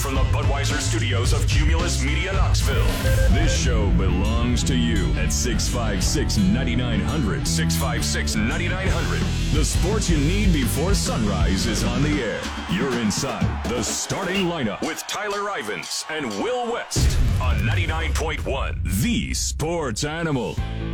from the Budweiser studios of Cumulus Media Knoxville. This show belongs to you at 656-9900. 656-9900. The sports you need before sunrise is on the air. You're inside the starting lineup with Tyler Ivins and Will West on 99.1, The Sports Animal.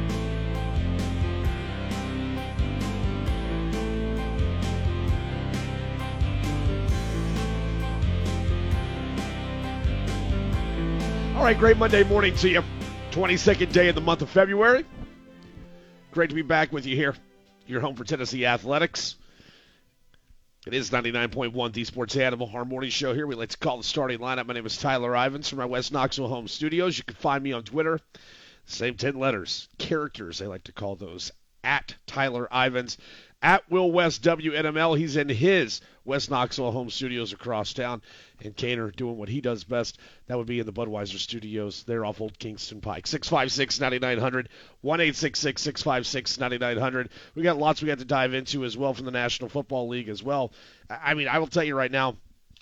All right, great Monday morning to you. 22nd day of the month of February. Great to be back with you here. Your home for Tennessee Athletics. It is 99.1 The Sports Animal, our morning show here. We like to call the starting lineup. My name is Tyler Ivins from our West Knoxville home studios. You can find me on Twitter. Same 10 letters. Characters, they like to call those. At Tyler Ivins. At Will West WNML. He's in his West Knoxville home studios across town. And Kaner doing what he does best. That would be in the Budweiser studios. They're off Old Kingston Pike. 656-9900. 1-866-656-9900. We got lots we got to dive into as well from the National Football League as well. I mean, I will tell you right now,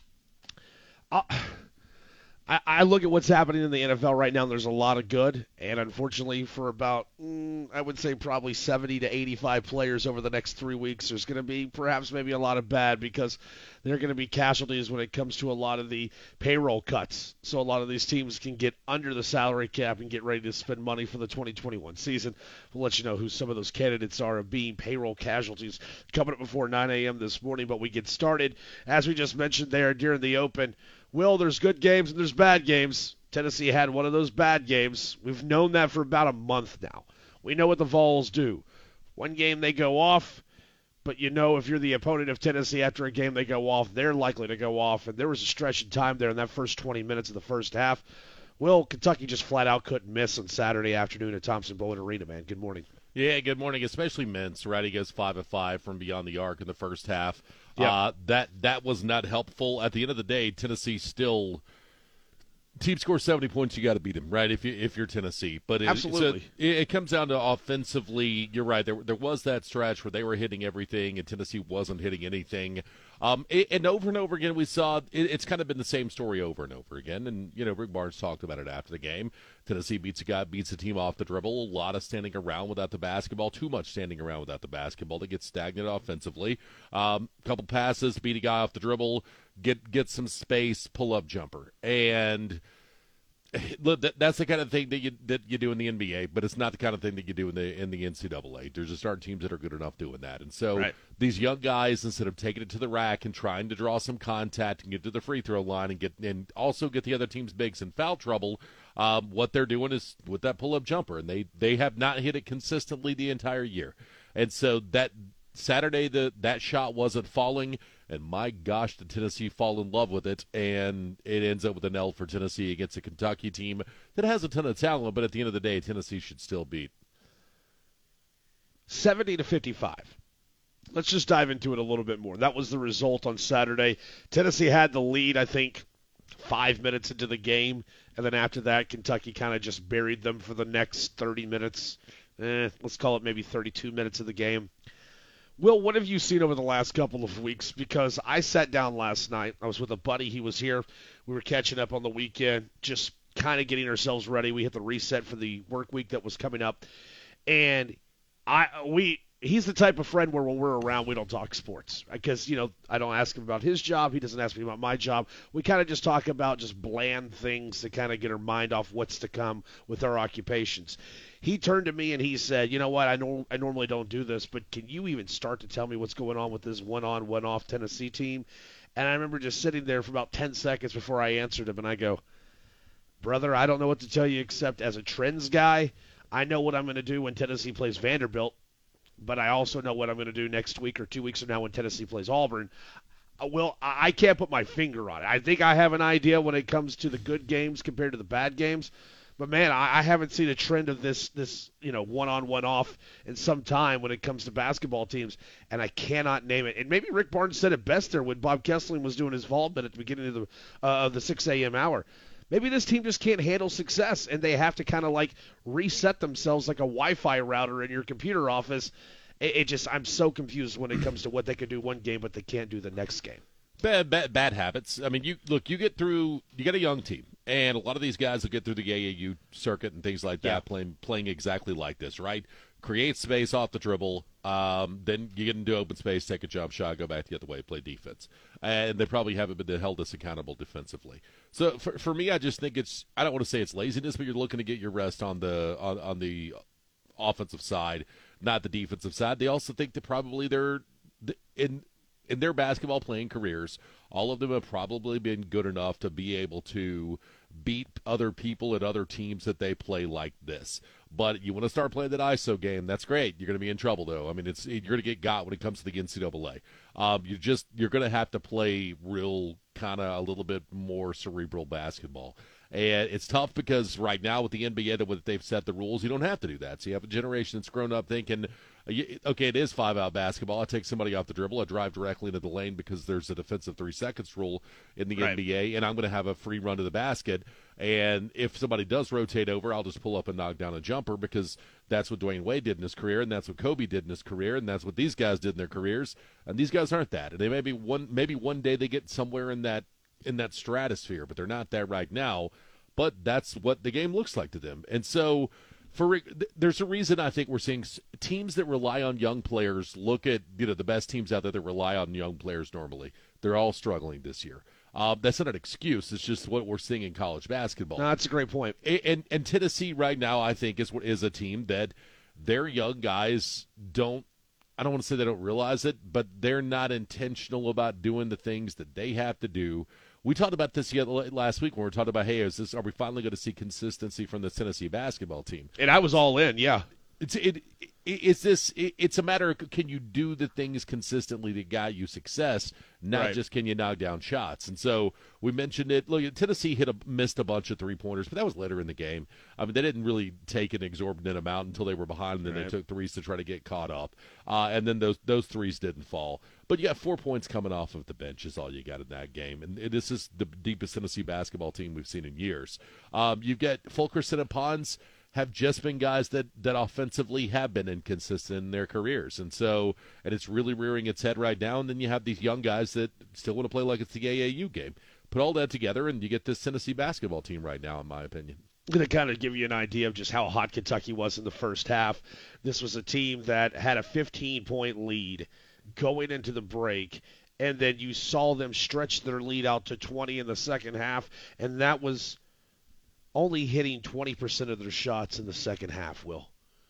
I look at what's happening in the NFL right now, and there's a lot of good. And unfortunately, for about, I would say probably 70 to 85 players over the next 3 weeks, there's going to be perhaps maybe a lot of bad because there are going to be casualties when it comes to a lot of the payroll cuts. So a lot of these teams can get under the salary cap and get ready to spend money for the 2021 season. We'll let you know who some of those candidates are of being payroll casualties coming up before 9 a.m. this morning. But we get started, as we just mentioned there during the open. Will, there's good games and there's bad games. Tennessee had one of those bad games. We've known that for about a month now. We know what the Vols do. One game they go off, but you know if you're the opponent of Tennessee after a game they go off, they're likely to go off. And there was a stretch of time there in that first 20 minutes of the first half. Will, Kentucky just flat out couldn't miss on Saturday afternoon at Thompson-Boling Arena, man. Good morning. Yeah, good morning, especially Mintz, right? He goes 5 of 5 from beyond the arc in the first half. Yep. That was not helpful. At the end of the day, Tennessee still team scores 70 points, you got to beat them, right? If you're Tennessee, but absolutely, it comes down to offensively. You're right. There was that stretch where they were hitting everything, and Tennessee wasn't hitting anything. And over again, we saw it's kind of been the same story over and over again. And Rick Barnes talked about it after the game. Tennessee beats the team off the dribble. A lot of standing around without the basketball. Too much standing around without the basketball. They get stagnant offensively. Couple passes, beat a guy off the dribble, get some space, pull up jumper, and look, that's the kind of thing that you do in the NBA, but it's not the kind of thing that you do in the NCAA. There's just aren't teams that are good enough doing that, and so These young guys, instead of taking it to the rack and trying to draw some contact and get to the free throw line and also get the other team's bigs in foul trouble, what they're doing is with that pull up jumper, and they have not hit it consistently the entire year, and so that Saturday that shot wasn't falling. And my gosh, did Tennessee fall in love with it, and it ends up with an L for Tennessee against a Kentucky team that has a ton of talent, but at the end of the day, Tennessee should still beat. 70 to 55. Let's just dive into it a little bit more. That was the result on Saturday. Tennessee had the lead, I think, 5 minutes into the game, and then after that, Kentucky kind of just buried them for the next 30 minutes. Let's call it maybe 32 minutes of the game. Will, what have you seen over the last couple of weeks? Because I sat down last night. I was with a buddy. He was here. We were catching up on the weekend, just kind of getting ourselves ready. We hit the reset for the work week that was coming up. And he's the type of friend where when we're around, we don't talk sports. Because, I don't ask him about his job. He doesn't ask me about my job. We kind of just talk about just bland things to kind of get our mind off what's to come with our occupations. He turned to me and he said, you know what, I normally don't do this, but can you even start to tell me what's going on with this one-on, one-off Tennessee team? And I remember just sitting there for about 10 seconds before I answered him, and I go, brother, I don't know what to tell you except as a trends guy, I know what I'm going to do when Tennessee plays Vanderbilt, but I also know what I'm going to do next week or 2 weeks from now when Tennessee plays Auburn. Well, I can't put my finger on it. I think I have an idea when it comes to the good games compared to the bad games. But, man, I haven't seen a trend of this one-on, one-off in some time when it comes to basketball teams, and I cannot name it. And maybe Rick Barnes said it best there when Bob Kessling was doing his vault bit at the beginning of the 6 a.m. hour. Maybe this team just can't handle success, and they have to kind of like reset themselves like a Wi-Fi router in your computer office. I'm so confused when it comes to what they can do one game, but they can't do the next game. Bad habits. I mean, you get a young team, and a lot of these guys will get through the AAU circuit and things like that, playing exactly like this, right? Create space off the dribble, then you get into open space, take a jump shot, go back the other way, play defense. And they probably haven't been held as accountable defensively. So for me, I just think I don't want to say it's laziness, but you're looking to get your rest on the offensive side, not the defensive side. They also think that probably they're in their basketball playing careers, all of them have probably been good enough to be able to beat other people at other teams that they play like this. But you want to start playing that ISO game, that's great. You're going to be in trouble, though. I mean, you're going to get got when it comes to the NCAA. You're going to have to play real kind of a little bit more cerebral basketball. And it's tough because right now with the NBA, what they've set the rules, you don't have to do that. So you have a generation that's grown up thinking, okay, it is 5-out basketball. I take somebody off the dribble. I drive directly into the lane because there's a defensive 3 seconds rule in the NBA, and I'm going to have a free run to the basket. And if somebody does rotate over, I'll just pull up and knock down a jumper because that's what Dwayne Wade did in his career, and that's what Kobe did in his career, and that's what these guys did in their careers. And these guys aren't that. And they maybe one day they get somewhere in that stratosphere, but they're not there right now. But that's what the game looks like to them. And so there's a reason I think we're seeing teams that rely on young players look at the best teams out there that rely on young players normally. They're all struggling this year. That's not an excuse. It's just what we're seeing in college basketball. No, that's a great point. And Tennessee right now, I think, is a team that their young guys don't – I don't want to say they don't realize it, but they're not intentional about doing the things that they have to do. We talked about this last week when we were talking about, hey, are we finally going to see consistency from the Tennessee basketball team? And I was all in, yeah. It's a matter of can you do the things consistently that got you success, not just can you knock down shots. And so we mentioned it. Look, Tennessee missed a bunch of three-pointers, but that was later in the game. I mean, they didn't really take an exorbitant amount until they were behind, and then they took threes to try to get caught up. And then those threes didn't fall. But you got 4 points coming off of the bench is all you got in that game. And this is the deepest Tennessee basketball team we've seen in years. You've got Fulkerson and Pons have just been guys that offensively have been inconsistent in their careers. And it's really rearing its head right now. And then you have these young guys that still want to play like it's the AAU game. Put all that together, and you get this Tennessee basketball team right now, in my opinion. I'm going to kind of give you an idea of just how hot Kentucky was in the first half. This was a team that had a 15-point lead going into the break, and then you saw them stretch their lead out to 20 in the second half, and that was only hitting 20% of their shots in the second half, Will.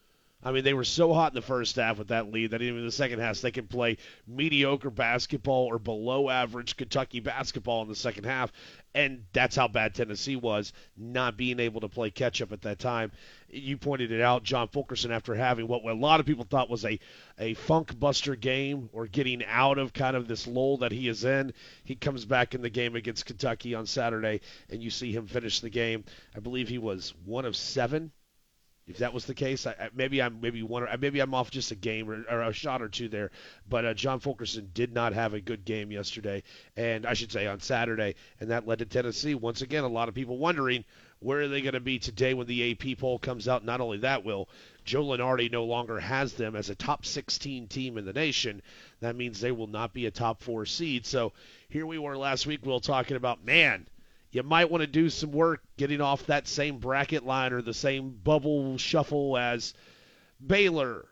I mean, they were so hot in the first half with that lead that even in the second half they could play mediocre basketball or below average Kentucky basketball in the second half, and that's how bad Tennessee was, not being able to play catch-up at that time. You pointed it out, John Fulkerson, after having what a lot of people thought was a funk-buster game or getting out of kind of this lull that he is in. He comes back in the game against Kentucky on Saturday, and you see him finish the game. I believe he was 1 of 7. If that was the case, maybe I'm off just a game or a shot or two there. But John Fulkerson did not have a good game yesterday, and I should say on Saturday, and that led to Tennessee once again. A lot of people wondering where are they going to be today when the AP poll comes out. Not only that, Will, Joe Lunardi no longer has them as a top 16 team in the nation. That means they will not be a top 4 seed. So here we were last week, Will, talking about, man, you might want to do some work getting off that same bracket line or the same bubble shuffle as Baylor,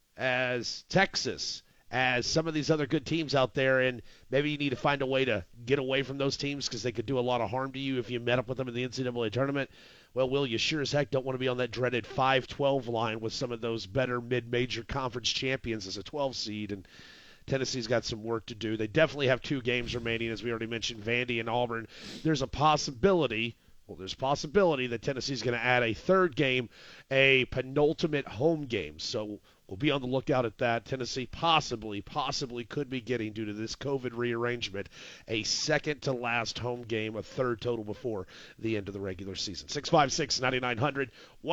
as Texas, as some of these other good teams out there, and maybe you need to find a way to get away from those teams because they could do a lot of harm to you if you met up with them in the NCAA tournament. Well, Will, you sure as heck don't want to be on that dreaded 5-12 line with some of those better mid-major conference champions as a 12 seed, and Tennessee's got some work to do. They definitely have 2 games remaining, as we already mentioned, Vandy and Auburn. There's possibility that Tennessee's going to add a 3rd game, a penultimate home game. So we'll be on the lookout at that. Tennessee possibly could be getting, due to this COVID rearrangement, a second to last home game, a 3rd total before the end of the regular season. 656-9900,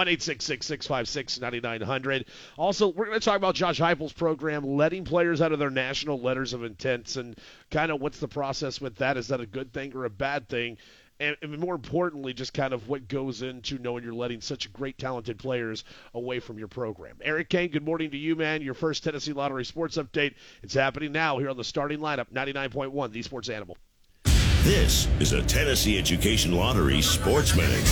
1-866-656-9900. Also, we're going to talk about Josh Heupel's program, letting players out of their national letters of intents, and kind of what's the process with that. Is that a good thing or a bad thing? and more importantly, just kind of what goes into knowing you're letting such great, talented players away from your program. Eric Kane, good morning to you, man. Your first Tennessee Lottery Sports Update. It's happening now here on the starting lineup, 99.1, The Sports Animal. This is a Tennessee Education Lottery Sports Minute.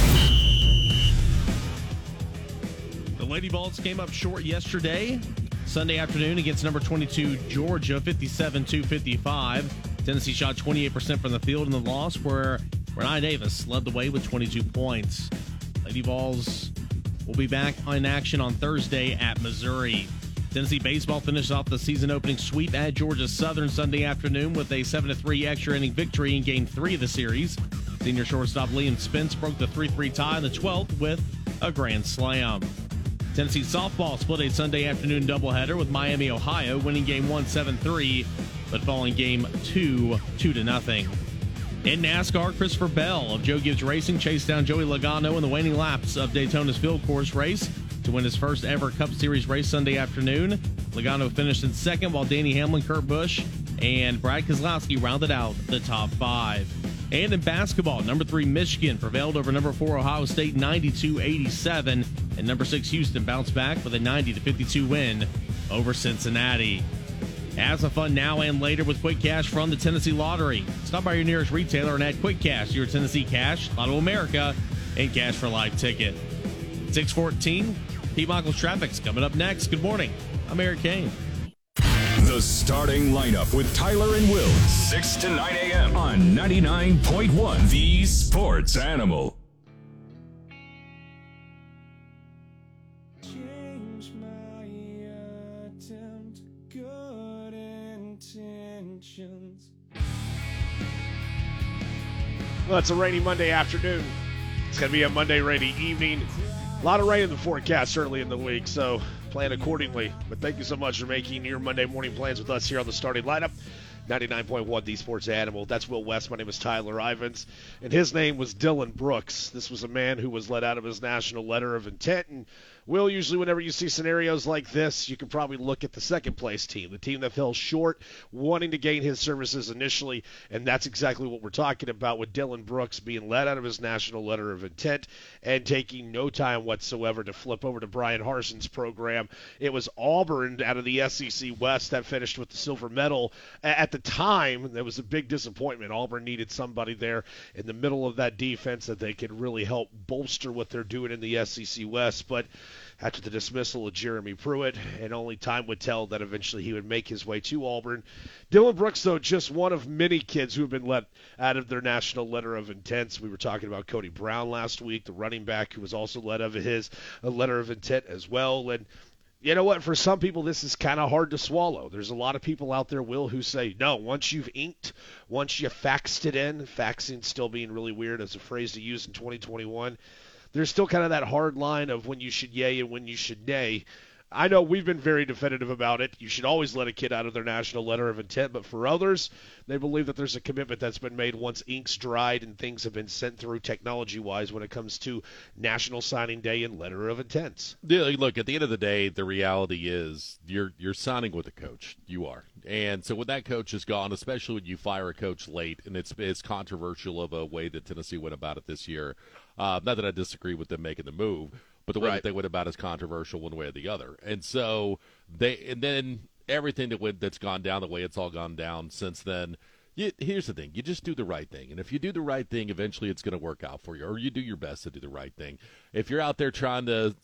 The Lady Vols came up short yesterday, Sunday afternoon, against number 22 Georgia, 57-55. Tennessee shot 28% from the field in the loss, where Renai Davis led the way with 22 points. Lady Vols will be back in action on Thursday at Missouri. Tennessee baseball finished off the season-opening sweep at Georgia Southern Sunday afternoon with a 7-3 extra-inning victory in Game 3 of the series. Senior shortstop Liam Spence broke the 3-3 tie in the 12th with a grand slam. Tennessee softball split a Sunday afternoon doubleheader with Miami, Ohio, winning Game 1 7-3, but falling Game 2 2-0. In NASCAR, Christopher Bell of Joe Gibbs Racing chased down Joey Logano in the waning laps of Daytona's field course race to win his first ever Cup Series race Sunday afternoon. Logano finished in second, while Danny Hamlin, Kurt Busch, and Brad Keselowski rounded out the top five. And in basketball, number 3 Michigan prevailed over number 4 Ohio State 92-87, and number 6 Houston bounced back with a 90-52 win over Cincinnati. Have some fun now and later with Quick Cash from the Tennessee Lottery. Stop by your nearest retailer and add Quick Cash to your Tennessee Cash, Lotto America, and Cash for Life ticket. 6:14, Pete Michaels Traffic's coming up next. Good morning. I'm Eric Kane. The starting lineup with Tyler and Will, 6 to 9 a.m. on 99.1 The Sports Animal. Change my attempt, good intentions. Well, it's a rainy Monday afternoon. It's going to be a Monday rainy evening. A lot of rain in the forecast early in the week, so plan accordingly. But thank you so much for making your Monday morning plans with us here on the starting lineup. 99.1 The Sports Animal. That's Will West. My name is Tyler Ivins, and his name was Dylan Brooks. This was a man who was let out of his national letter of intent. And Will, usually whenever you see scenarios like this, you can probably look at the second-place team, the team that fell short, wanting to gain his services initially, and that's exactly what we're talking about with Dylan Brooks being let out of his national letter of intent and taking no time whatsoever to flip over to Brian Harson's program. It was Auburn out of the SEC West that finished with the silver medal. At the time, there was a big disappointment. Auburn needed somebody there in the middle of that defense that they could really help bolster what they're doing in the SEC West, but after the dismissal of Jeremy Pruitt, and only time would tell that eventually he would make his way to Auburn. Dylan Brooks, though, just one of many kids who have been let out of their national letter of intent. We were talking about Cody Brown last week, the running back who was also let out of his letter of intent as well. And you know what? For some people, this is kind of hard to swallow. There's a lot of people out there, Will, who say, no, once you've inked, once you faxed it in, faxing still being really weird as a phrase to use in 2021, there's still kind of that hard line of when you should yay and when you should nay. I know we've been very definitive about it. You should always let a kid out of their national letter of intent, but for others, they believe that there's a commitment that's been made once ink's dried and things have been sent through technology-wise when it comes to National Signing Day and letter of intents. Yeah, look, at the end of the day, the reality is you're signing with a coach. You are. And so when that coach is gone, especially when you fire a coach late, and it's controversial of a way that Tennessee went about it this year, not that I disagree with them making the move, but the way that they went about it is controversial one way or the other. And so then everything that's gone down the way it's all gone down since then. Here's the thing. You just do the right thing. And if you do the right thing, eventually it's going to work out for you, or you do your best to do the right thing. If you're out there trying to,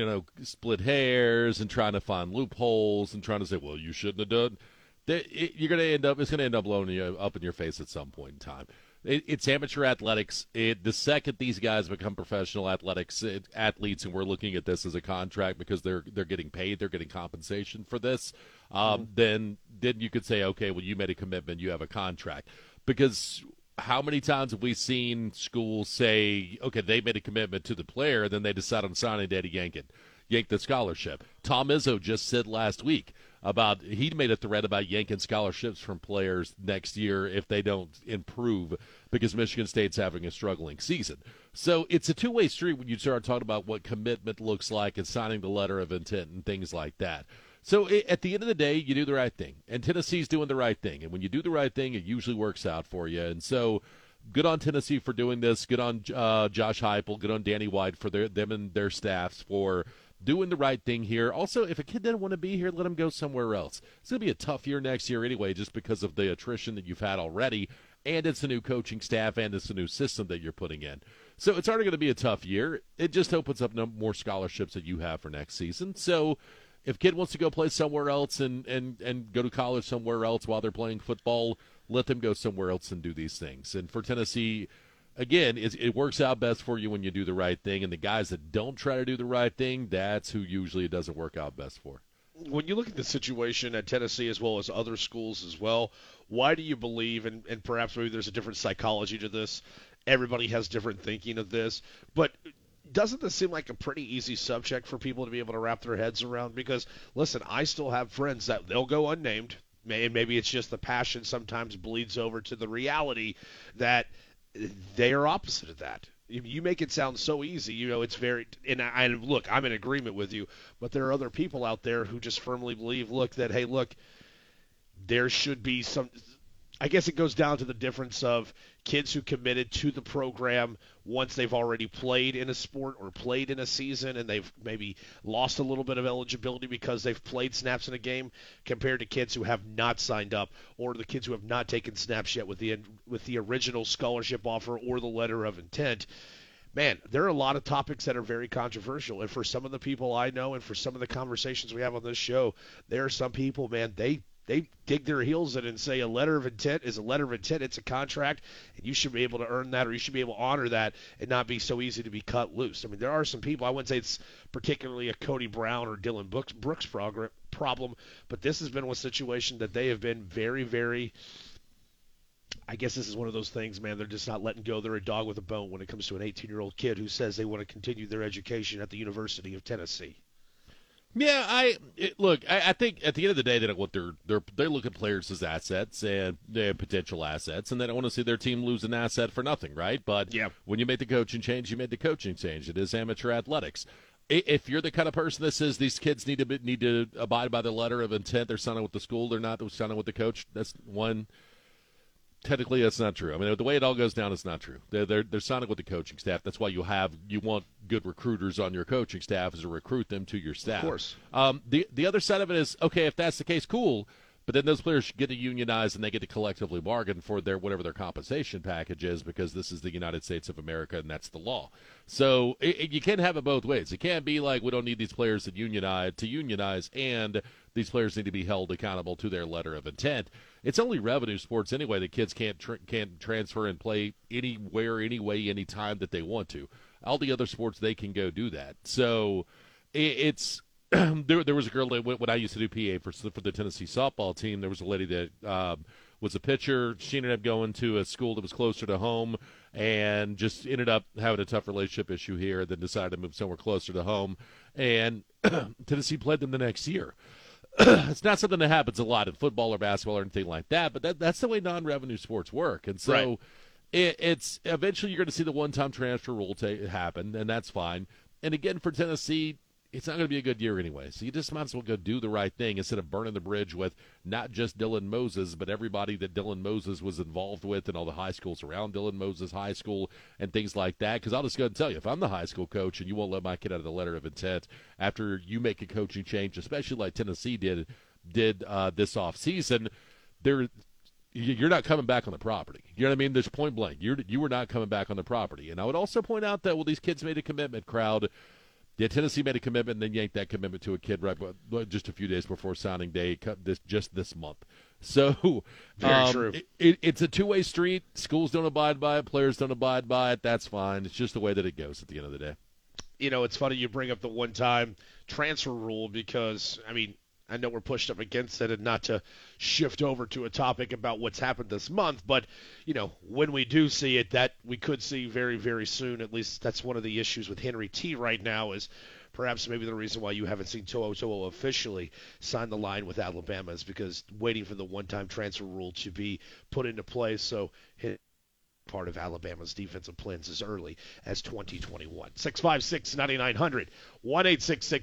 split hairs and trying to find loopholes and trying to say, well, you shouldn't have done, it's going to end up blowing you up in your face at some point in time. It's amateur athletics. The second these guys become professional athletes, and we're looking at this as a contract because they're getting paid, they're getting compensation for this, then you could say, okay, well, you made a commitment, you have a contract. Because how many times have we seen schools say, okay, they made a commitment to the player, and then they decide on signing day to yank the scholarship? Tom Izzo just said last week he made a threat about yanking scholarships from players next year if they don't improve because Michigan State's having a struggling season. So it's a two-way street when you start talking about what commitment looks like and signing the letter of intent and things like that. So at the end of the day, you do the right thing, and Tennessee's doing the right thing. And when you do the right thing, it usually works out for you. And so good on Tennessee for doing this. Good on Josh Heupel. Good on Danny White for them and their staffs for doing the right thing here. Also, if a kid didn't want to be here, let him go somewhere else. It's going to be a tough year next year anyway, just because of the attrition that you've had already, and it's a new coaching staff, and it's a new system that you're putting in. So it's already going to be a tough year. It just opens up more scholarships that you have for next season. So if a kid wants to go play somewhere else and go to college somewhere else while they're playing football, let them go somewhere else and do these things. And for Tennessee, again, it works out best for you when you do the right thing, and the guys that don't try to do the right thing, that's who usually it doesn't work out best for. When you look at the situation at Tennessee as well as other schools as well, why do you believe, and perhaps maybe there's a different psychology to this, everybody has different thinking of this, but doesn't this seem like a pretty easy subject for people to be able to wrap their heads around? Because, listen, I still have friends that they'll go unnamed, and maybe it's just the passion sometimes bleeds over to the reality that they are opposite of that. You make it sound so easy, it's very, and look, I'm in agreement with you, but there are other people out there who just firmly believe, there should be some, I guess it goes down to the difference of kids who committed to the program once they've already played in a sport or played in a season and they've maybe lost a little bit of eligibility because they've played snaps in a game, compared to kids who have not signed up, or the kids who have not taken snaps yet with the original scholarship offer or the letter of intent. Man, there are a lot of topics that are very controversial, and for some of the people I know and for some of the conversations we have on this show, there are some people, man, they dig their heels in and say a letter of intent is a letter of intent. It's a contract, and you should be able to earn that, or you should be able to honor that and not be so easy to be cut loose. I mean, there are some people, I wouldn't say it's particularly a Cody Brown or Dylan Brooks problem, but this has been one situation that they have been very, very, I guess this is one of those things, man, they're just not letting go. They're a dog with a bone when it comes to an 18-year-old kid who says they want to continue their education at the University of Tennessee. Yeah, I think at the end of the day, they don't want they look at players as assets and they have potential assets, and they don't want to see their team lose an asset for nothing, right? But when you make the coaching change, you made the coaching change. It is amateur athletics. If you're the kind of person that says these kids need to abide by the letter of intent, they're signing with the school, they're not signing with the coach. That's one. Technically, that's not true. I mean, the way it all goes down is not true. They're signing with the coaching staff. That's why you want good recruiters on your coaching staff, is to recruit them to your staff. Of course. The other side of it is, okay, if that's the case, cool. But then those players get to unionize and they get to collectively bargain for whatever their compensation package is, because this is the United States of America and that's the law. So you can't have it both ways. It can't be like we don't need these players to unionize, and these players need to be held accountable to their letter of intent. It's only revenue sports anyway that kids can't transfer and play anywhere, anyway, anytime that they want to. All the other sports, they can go do that. So it's there was a girl that when I used to do PA for the Tennessee softball team. There was a lady that was a pitcher. She ended up going to a school that was closer to home and just ended up having a tough relationship issue here, then decided to move somewhere closer to home. And Tennessee played them the next year. It's not something that happens a lot in football or basketball or anything like that, but that's the way non-revenue sports work. And so right. it's eventually you're going to see the one-time transfer rule happen, and that's fine. And again, for Tennessee, it's not going to be a good year anyway. So you just might as well go do the right thing instead of burning the bridge with not just Dylan Moses, but everybody that Dylan Moses was involved with and all the high schools around Dylan Moses High School and things like that. Because I'll just go and tell you, if I'm the high school coach and you won't let my kid out of the letter of intent after you make a coaching change, especially like Tennessee did this offseason, you're not coming back on the property. You know what I mean? There's point blank. You were not coming back on the property. And I would also point out that, these kids made a commitment, crowd. Yeah, Tennessee made a commitment and then yanked that commitment to a kid just a few days before signing day, just this month. So Very true. It's a two-way street. Schools don't abide by it. Players don't abide by it. That's fine. It's just the way that it goes at the end of the day. It's funny you bring up the one-time transfer rule because, I know we're pushed up against it, and not to shift over to a topic about what's happened this month, but, when we do see it, that we could see very, very soon. At least that's one of the issues with Henry T right now, is perhaps maybe the reason why you haven't seen To'o officially sign the line with Alabama is because waiting for the one-time transfer rule to be put into place. So part of Alabama's defensive plans as early as 2021. 656-9900.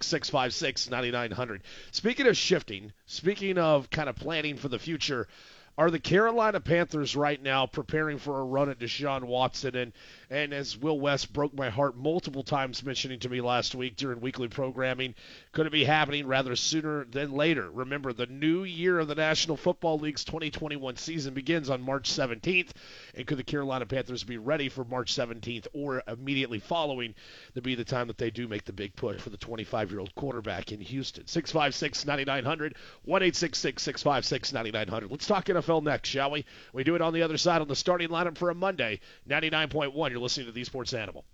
1-866-656-9900. Speaking of shifting, speaking of kind of planning for the future, Are the Carolina Panthers right now preparing for a run at Deshaun Watson? And as Will West broke my heart multiple times mentioning to me last week during weekly programming, could it be happening rather sooner than later? Remember, the new year of the National Football League's 2021 season begins on March 17th. And could the Carolina Panthers be ready for March 17th or immediately following to be the time that they do make the big push for the 25-year-old quarterback in Houston? 656-9900, 1-866-656-9900. Let's talk NFL next, shall we? We do it on the other side on the starting lineup for a Monday, 99.1. You're listening to The Sports Animal.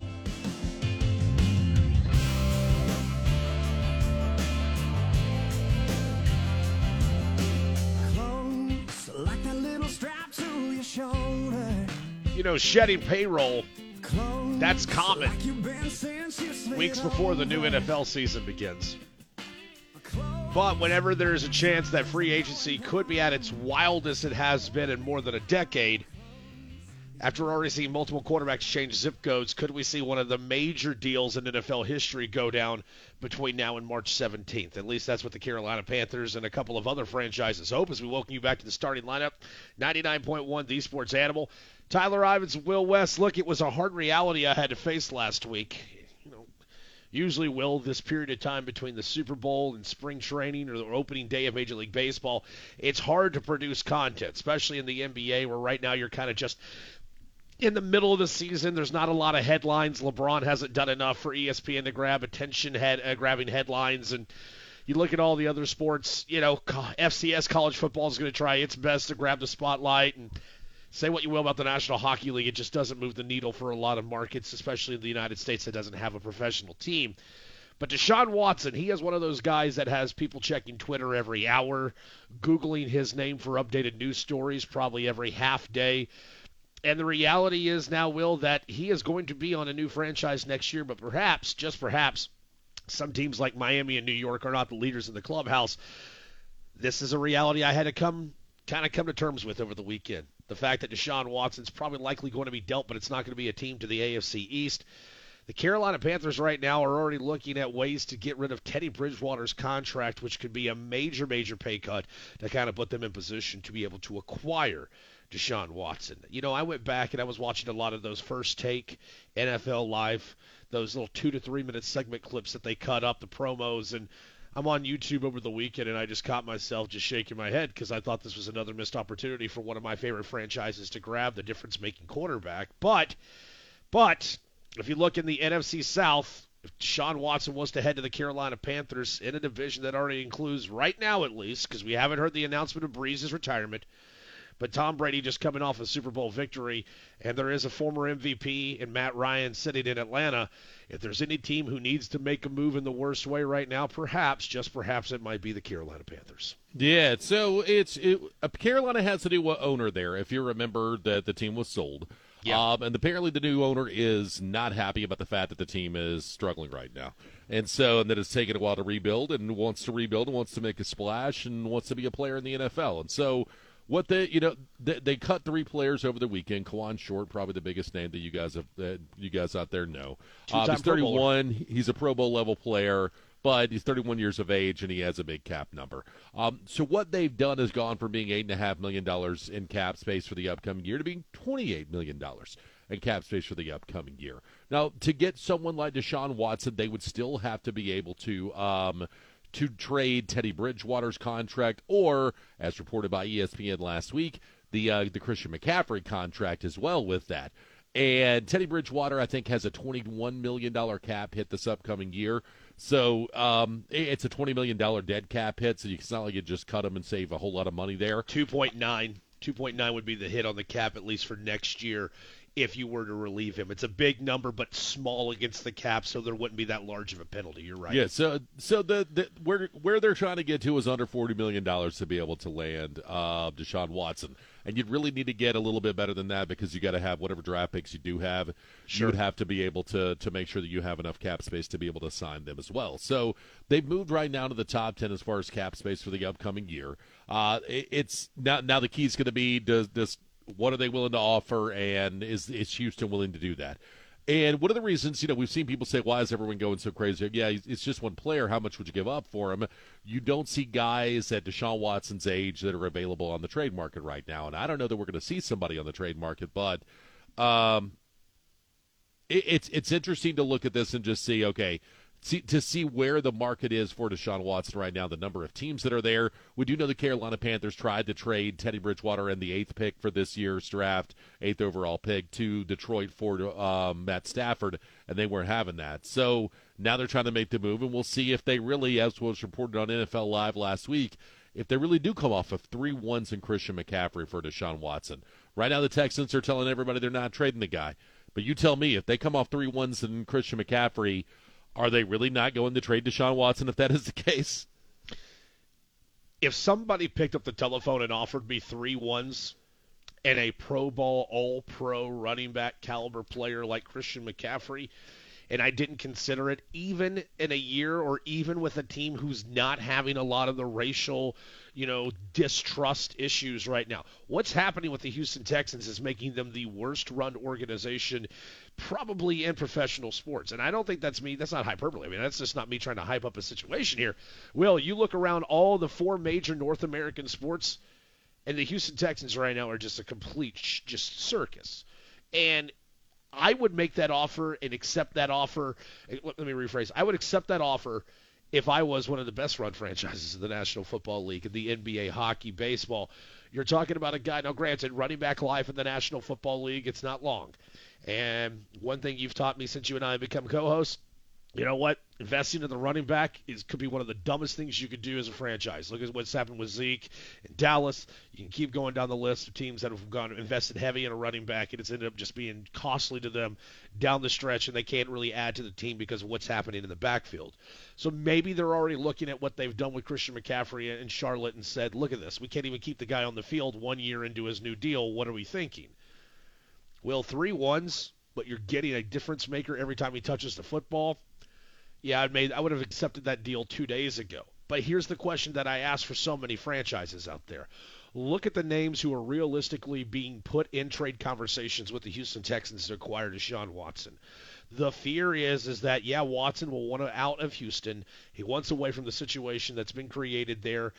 Close like that little strap to your shoulder. You know, shedding payroll, Close that's common like you've been since you slid weeks before the new over. NFL season begins. But whenever there's a chance that free agency could be at its wildest it has been in more than a decade, after already seeing multiple quarterbacks change zip codes, could we see one of the major deals in NFL history go down between now and March 17th? At least that's what the Carolina Panthers and a couple of other franchises hope as we welcome you back to the starting lineup. 99.1 The Sports Animal. Tyler Ivins and Will West. Look, it was a hard reality I had to face last week. Usually, Will, this period of time between the Super Bowl and spring training or the opening day of Major League Baseball, it's hard to produce content, especially in the NBA where right now you're kind of just in the middle of the season. There's not a lot of headlines. LeBron hasn't done enough for ESPN to grab grabbing headlines. And you look at all the other sports, FCS college football is going to try its best to grab the spotlight. And say what you will about the National Hockey League, it just doesn't move the needle for a lot of markets, especially in the United States that doesn't have a professional team. But Deshaun Watson, he is one of those guys that has people checking Twitter every hour, Googling his name for updated news stories probably every half day. And the reality is now, Will, that he is going to be on a new franchise next year, but perhaps, just perhaps, some teams like Miami and New York are not the leaders in the clubhouse. This is a reality I had to come to terms with over the weekend. The fact that Deshaun Watson's probably likely going to be dealt, but it's not going to be a team to the AFC East. The Carolina Panthers right now are already looking at ways to get rid of Teddy Bridgewater's contract, which could be a major, major pay cut to kind of put them in position to be able to acquire Deshaun Watson. I went back and I was watching a lot of those First Take, NFL Live, those little 2 to 3 minute segment clips that they cut up, the promos, and I'm on YouTube over the weekend, and I just caught myself just shaking my head because I thought this was another missed opportunity for one of my favorite franchises to grab the difference-making quarterback. But if you look in the NFC South, if Deshaun Watson was to head to the Carolina Panthers in a division that already includes, right now at least, because we haven't heard the announcement of Breeze's retirement, but Tom Brady just coming off a Super Bowl victory, and there is a former MVP in Matt Ryan sitting in Atlanta. If there's any team who needs to make a move in the worst way right now, just perhaps it might be the Carolina Panthers. Yeah, so Carolina has a new owner there. If you remember that the team was sold. Yeah. And apparently the new owner is not happy about the fact that the team is struggling right now. And that it's taken a while to rebuild and wants to make a splash and wants to be a player in the NFL. And so what they cut 3 players over the weekend. Kawan Short, probably the biggest name that you guys out there know. Two-time He's Pro Bowler. 31. He's a Pro Bowl level player, but he's 31 years of age and he has a big cap number. So what they've done is gone from being $8.5 million in cap space for the upcoming year to being $28 million in cap space for the upcoming year. Now, to get someone like Deshaun Watson, they would still have to be able to trade Teddy Bridgewater's contract, or, as reported by ESPN last week, the Christian McCaffrey contract as well with that. And Teddy Bridgewater, I think, has a $21 million cap hit this upcoming year. So it's a $20 million dead cap hit, so it's not like you just cut him and save a whole lot of money there. 2.9 would be the hit on the cap, at least for next year, if you were to relieve him. It's a big number, but small against the cap, so there wouldn't be that large of a penalty. You're right. Yeah, so where they're trying to get to is under $40 million to be able to land Deshaun Watson. And you'd really need to get a little bit better than that because you got to have whatever draft picks you do have. Sure. You would have to be able to make sure that you have enough cap space to be able to sign them as well. So they've moved right now to the top 10 as far as cap space for the upcoming year. It's now the key is going to be does what are they willing to offer, and is Houston willing to do that? And one of the reasons, we've seen people say, why is everyone going so crazy? Yeah, it's just one player. How much would you give up for him? You don't see guys at Deshaun Watson's age that are available on the trade market right now. And I don't know that we're going to see somebody on the trade market, but it's interesting to look at this and just see, okay, to see where the market is for Deshaun Watson right now, the number of teams that are there. We do know the Carolina Panthers tried to trade Teddy Bridgewater and the 8th pick for this year's draft, 8th overall pick, to Detroit for Matt Stafford, and they weren't having that. So now they're trying to make the move, and we'll see if they really, as was reported on NFL Live last week, if they really do come off of 3 ones in Christian McCaffrey for Deshaun Watson. Right now the Texans are telling everybody they're not trading the guy. But you tell me, if they come off 3 ones in Christian McCaffrey, are they really not going to trade Deshaun Watson if that is the case? If somebody picked up the telephone and offered me 3 ones and a Pro Bowl, All-Pro running back caliber player like Christian McCaffrey, and I didn't consider it, even in a year or even with a team who's not having a lot of the racial, distrust issues right now. What's happening with the Houston Texans is making them the worst-run organization probably in professional sports. And I don't think that's me. That's not hyperbole. I mean, that's just not me trying to hype up a situation here. Will, you look around all the 4 major North American sports, and the Houston Texans right now are just a complete just circus. And I would make that offer and accept that offer. Let me rephrase. I would accept that offer if I was one of the best-run franchises in the National Football League, in the NBA, hockey, baseball. You're talking about a guy, now granted, running back life in the National Football League, it's not long. And one thing you've taught me since you and I have become co-hosts, you know what? Investing in the running back could be one of the dumbest things you could do as a franchise. Look at what's happened with Zeke in Dallas. You can keep going down the list of teams that have gone invested heavy in a running back, and it's ended up just being costly to them down the stretch, and they can't really add to the team because of what's happening in the backfield. So maybe they're already looking at what they've done with Christian McCaffrey in Charlotte and said, look at this. We can't even keep the guy on the field 1 year into his new deal. What are we thinking? Well, 3 ones, but you're getting a difference maker every time he touches the football. Yeah, I would have accepted that deal 2 days ago. But here's the question that I ask for so many franchises out there. Look at the names who are realistically being put in trade conversations with the Houston Texans to acquire Deshaun Watson. The fear is that, Watson will want out of Houston. He wants away from the situation that's been created there.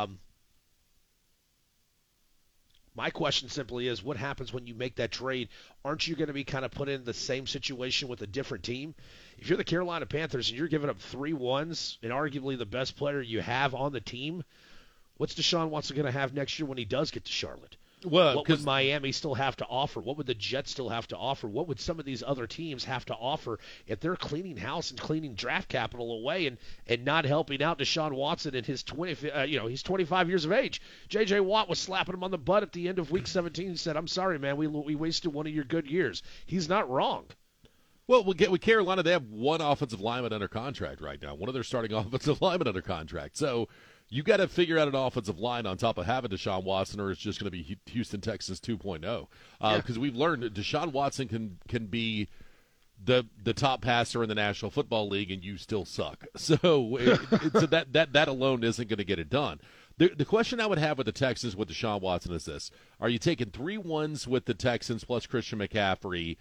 My question simply is, what happens when you make that trade? Aren't you going to be kind of put in the same situation with a different team? If you're the Carolina Panthers and you're giving up 3 ones and arguably the best player you have on the team, what's Deshaun Watson going to have next year when he does get to Charlotte? Well, what would Miami still have to offer? What would the Jets still have to offer? What would some of these other teams have to offer if they're cleaning house and cleaning draft capital away and not helping out Deshaun Watson in his he's 25 years of age. J.J. Watt was slapping him on the butt at the end of Week 17 and said, "I'm sorry, man, we wasted one of your good years." He's not wrong. Well, with Carolina, they have 1 offensive lineman under contract right now. One of their starting offensive linemen under contract. So you got to figure out an offensive line on top of having Deshaun Watson, or it's just going to be Houston Texans 2.0. Because we've learned that Deshaun Watson can be the top passer in the National Football League, and you still suck. So, so that alone isn't going to get it done. The question I would have with the Texans with Deshaun Watson is this: are you taking 3 ones with the Texans plus Christian McCaffrey,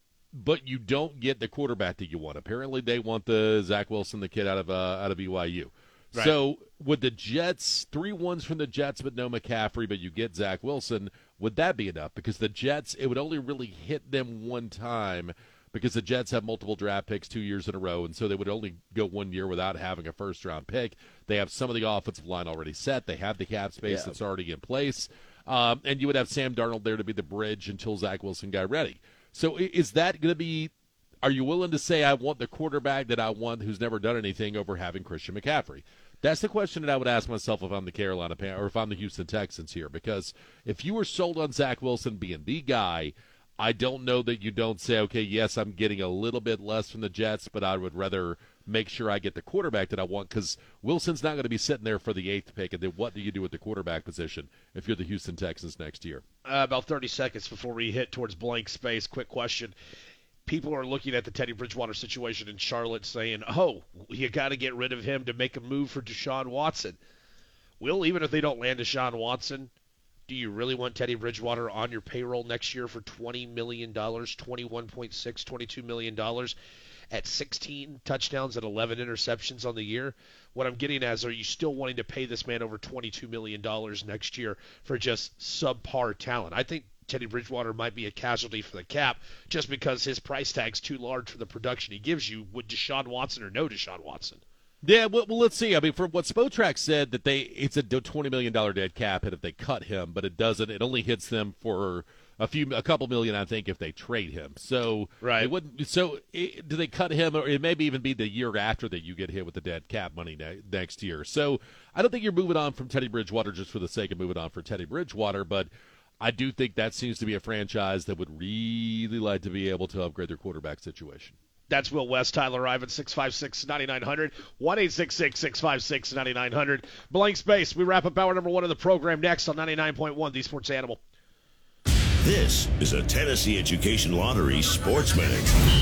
but you don't get the quarterback that you want? Apparently, they want the Zach Wilson, the kid out of BYU. Right. So would the Jets, 3 ones from the Jets but no McCaffrey, but you get Zach Wilson, would that be enough? Because the Jets, it would only really hit them 1 time because the Jets have multiple draft picks 2 years in a row, and so they would only go 1 year without having a first-round pick. They have some of the offensive line already set. They have the cap space that's already in place. And you would have Sam Darnold there to be the bridge until Zach Wilson got ready. So is that going to be – are you willing to say I want the quarterback that I want who's never done anything over having Christian McCaffrey? That's the question that I would ask myself if I'm the Carolina Panthers or if I'm the Houston Texans here. Because if you were sold on Zach Wilson being the guy, I don't know that you don't say, okay, yes, I'm getting a little bit less from the Jets, but I would rather make sure I get the quarterback that I want, because Wilson's not going to be sitting there for the 8th pick. And then what do you do with the quarterback position if you're the Houston Texans next year? About 30 seconds before we hit towards blank space. Quick question. People are looking at the Teddy Bridgewater situation in Charlotte saying, oh, you got to get rid of him to make a move for Deshaun Watson. Well, even if they don't land Deshaun Watson, Do you really want Teddy Bridgewater on your payroll next year for $20 million, $21.6, $22 million at 16 touchdowns and 11 interceptions on the year? What I'm getting at is, are you still wanting to pay this man over $22 million next year for just subpar talent? I think Teddy Bridgewater might be a casualty for the cap just because his price tag's too large for the production he gives you. Would Deshaun Watson or no Deshaun Watson? Yeah, well, let's see. I mean, from what Spotrac said, that it's a $20 million dead cap hit if they cut him, but it doesn't. It only hits them for a couple million, I think, if they trade him. So right. It wouldn't. So do they cut him, or it may even be the year after that you get hit with the dead cap money next year? So I don't think you're moving on from Teddy Bridgewater just for the sake of moving on for Teddy Bridgewater, but I do think that seems to be a franchise that would really like to be able to upgrade their quarterback situation. That's Will West, Tyler Ivan, 656-9900, 1-866-656-9900. Blank space. We wrap up hour number 1 of the program next on 99.1, The Sports Animal. This is a Tennessee Education Lottery Sports Minute.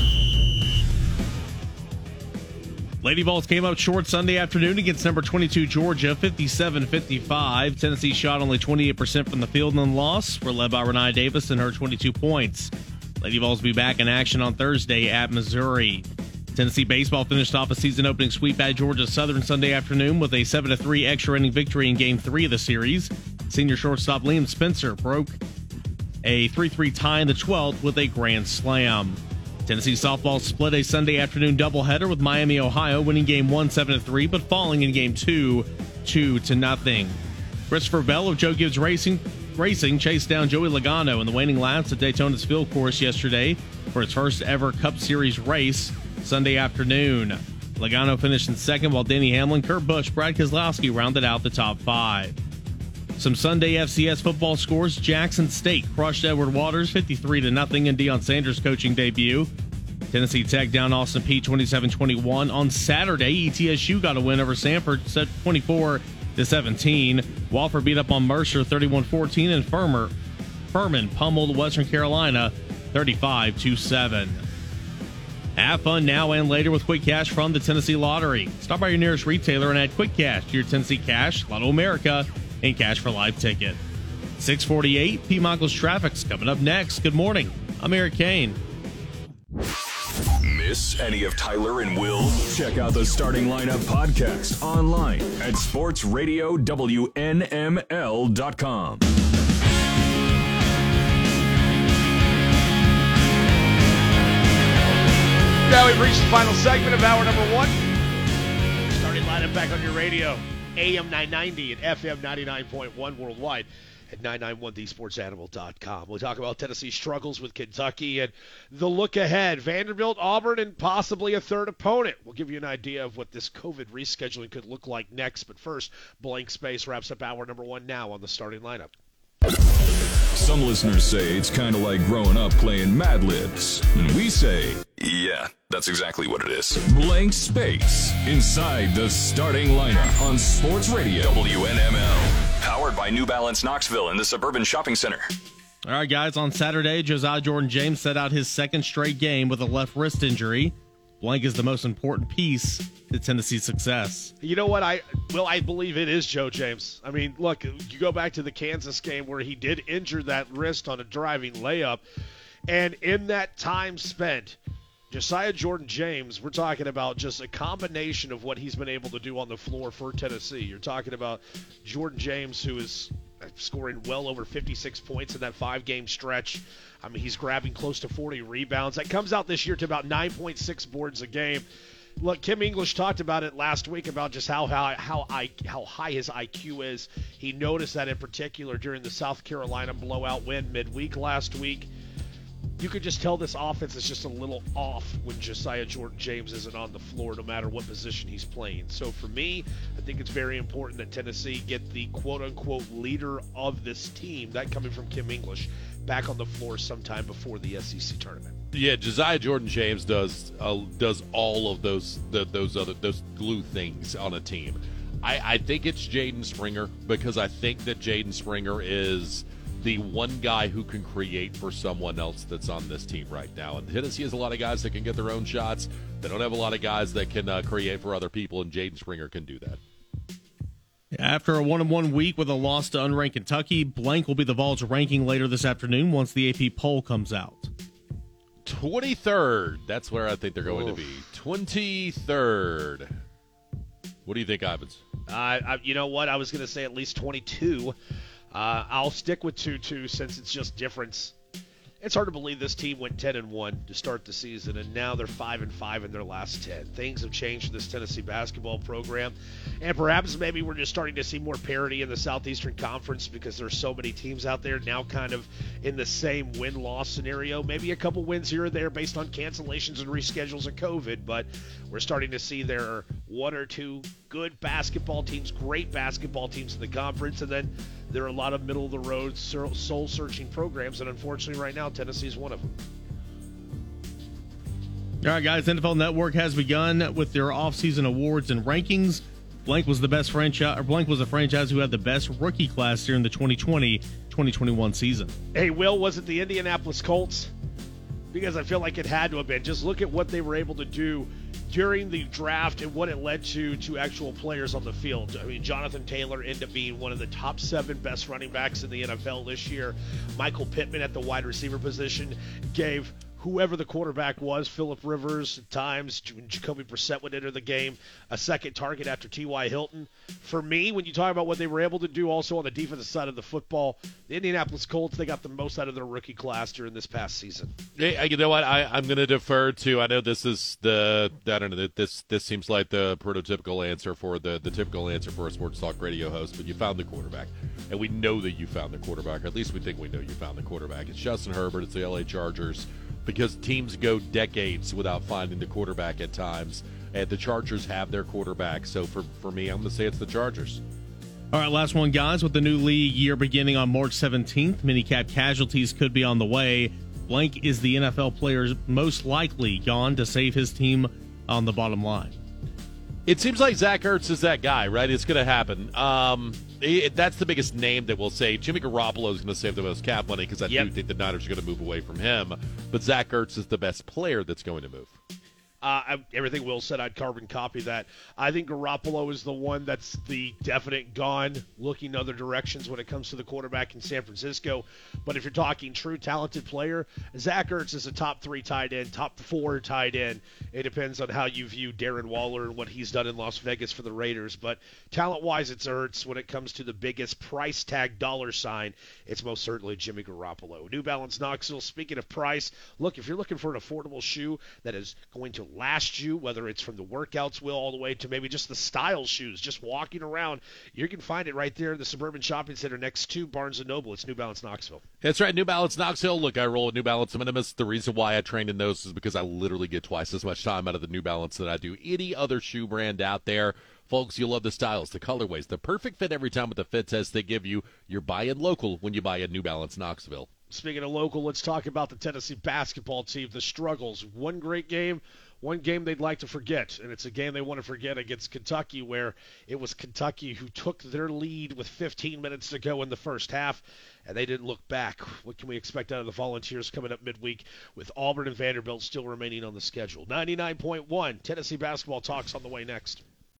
Lady Vols came up short Sunday afternoon against number 22 Georgia, 57-55. Tennessee shot only 28% from the field in the loss. Were led by Renai Davis and her 22 points. Lady Vols will be back in action on Thursday at Missouri. Tennessee baseball finished off a season-opening sweep at Georgia Southern Sunday afternoon with a 7-3 extra-inning victory in Game 3 of the series. Senior shortstop Liam Spencer broke a 3-3 tie in the 12th with a grand slam. Tennessee softball split a Sunday afternoon doubleheader with Miami, Ohio, winning Game 1 7-3, but falling in Game 2 2-0. Christopher Bell of Joe Gibbs Racing chased down Joey Logano in the waning laps at Daytona's field course yesterday for its first ever Cup Series race Sunday afternoon. Logano finished in second while Danny Hamlin, Kurt Busch, Brad Keselowski rounded out the top 5. Some Sunday FCS football scores. Jackson State crushed Edward Waters 53-0 in Deion Sanders' coaching debut. Tennessee Tech down Austin Peay 27-21. On Saturday, ETSU got a win over Sanford, set 24-17. Wofford beat up on Mercer 31-14, and Furman pummeled Western Carolina 35-7. Have fun now and later with Quick Cash from the Tennessee Lottery. Stop by your nearest retailer and add Quick Cash to your Tennessee Cash, Lotto America, and Cash for Life ticket. 648, P-Michael's Traffic's coming up next. Good morning. I'm Eric Kane. Miss any of Tyler and Will? Check out the Starting Lineup podcast online at sportsradiownml.com. Now we've reached the final segment of hour number 1. Starting Lineup back on your radio. AM 990 and FM 99.1 worldwide at 991thesportsanimal.com. We'll talk about Tennessee's struggles with Kentucky and the look ahead. Vanderbilt, Auburn, and possibly a third opponent. We'll give you an idea of what this COVID rescheduling could look like next. But first, Blank Space wraps up hour number 1 now on the Starting Lineup. Some listeners say it's kind of like growing up playing Mad Libs. And we say, yeah, that's exactly what it is. Blank Space, inside the Starting Lineup on Sports Radio WNML. Powered by New Balance Knoxville in the Suburban Shopping Center. All right, guys, on Saturday, Josiah Jordan-James set out his second straight game with a left wrist injury. Blank is the most important piece to Tennessee's success. You know what? I believe it is Joe James. I mean, look, you go back to the Kansas game where he did injure that wrist on a driving layup, and in that time spent, Josiah Jordan-James, we're talking about just a combination of what he's been able to do on the floor for Tennessee. You're talking about Jordan-James, who is scoring well over 56 points in that 5-game stretch. I mean, he's grabbing close to 40 rebounds. That comes out this year to about 9.6 boards a game. Look, Kim English talked about it last week about just how high his IQ is. He noticed that in particular during the South Carolina blowout win midweek last week. You could just tell this offense is just a little off when Josiah Jordan-James isn't on the floor, no matter what position he's playing. So for me, I think it's very important that Tennessee get the quote-unquote leader of this team, that coming from Kim English, back on the floor sometime before the SEC tournament. Yeah, Josiah Jordan-James does all of those glue things on a team. I think it's Jaden Springer, because I think that Jaden Springer is the one guy who can create for someone else that's on this team right now. And Tennessee has a lot of guys that can get their own shots. They don't have a lot of guys that can create for other people, and Jaden Springer can do that. After a 1-1 week with a loss to unranked Kentucky, blank will be the Vols' ranking later this afternoon once the AP poll comes out. 23rd. That's where I think they're going to be. 23rd. What do you think, Ivans? You know what? I was going to say at least 22. I'll stick with 2-2 since it's just difference. It's hard to believe this team went 10-1 to start the season, and now they're 5-5 in their last 10. Things have changed for this Tennessee basketball program, and perhaps maybe we're just starting to see more parity in the Southeastern Conference because there's so many teams out there now kind of in the same win-loss scenario. Maybe a couple wins here or there based on cancellations and reschedules and COVID, but we're starting to see there are one or two good basketball teams, great basketball teams in the conference, and then there are a lot of middle-of-the-road, soul-searching programs, and unfortunately right now Tennessee is one of them. All right, guys, NFL Network has begun with their offseason awards and rankings. Blank was the best franchise, or Blank was a franchise who had the best rookie class during the 2020-2021 season. Hey, Will, was it the Indianapolis Colts? Because I feel like it had to have been. Just look at what they were able to do during the draft and what it led to actual players on the field. I mean, Jonathan Taylor ended up being one of the top 7 best running backs in the NFL this year. Michael Pittman at the wide receiver position gave whoever the quarterback was, Phillip Rivers at times, Jacoby Brissett would enter the game, a second target after T.Y. Hilton. For me, when you talk about what they were able to do also on the defensive side of the football, the Indianapolis Colts, they got the most out of their rookie class during this past season. Hey, you know what? I'm going to defer to, I know this is this seems like the prototypical answer for the typical answer for a sports talk radio host, but you found the quarterback. And we know that you found the quarterback, or at least we think we know you found the quarterback. It's Justin Herbert, it's the L.A. Chargers, because teams go decades without finding the quarterback at times, and the Chargers have their quarterback. So for me, I'm going to say it's the Chargers. All right, last one, guys. With the new league year beginning on March 17th, minicap casualties could be on the way. Blank is the NFL player most likely gone to save his team on the bottom line. It seems like Zach Ertz is that guy, right? It's going to happen. That's the biggest name that we'll say. Jimmy Garoppolo is going to save the most cap money because I do think the Niners are going to move away from him. But Zach Ertz is the best player that's going to move. Everything Will said, I'd carbon copy that. I think Garoppolo is the one that's the definite gone, looking other directions when it comes to the quarterback in San Francisco. But if you're talking true talented player, Zach Ertz is a top 3 tight end, top 4 tight end. It depends on how you view Darren Waller and what he's done in Las Vegas for the Raiders. But talent-wise, it's Ertz. When it comes to the biggest price tag dollar sign, it's most certainly Jimmy Garoppolo. New Balance Knoxville, speaking of price, look, if you're looking for an affordable shoe that is going to last you, whether it's from the workouts, Will, all the way to maybe just the style shoes, just walking around, you can find it right there in the Suburban Shopping Center next to Barnes & Noble. It's New Balance Knoxville. That's right, New Balance Knoxville. Look, I roll with New Balance Minimus. The reason why I trained in those is because I literally get twice as much time out of the New Balance than I do any other shoe brand out there. Folks, you'll love the styles, the colorways, the perfect fit every time with the fit test they give you. You're buying local when you buy a New Balance Knoxville. Speaking of local, let's talk about the Tennessee basketball team, the struggles. One great game, one game they'd like to forget, and it's a game they want to forget against Kentucky, where it was Kentucky who took their lead with 15 minutes to go in the first half, and they didn't look back. What can we expect out of the Volunteers coming up midweek with Auburn and Vanderbilt still remaining on the schedule? 99.1 Tennessee Basketball Talks on the way next.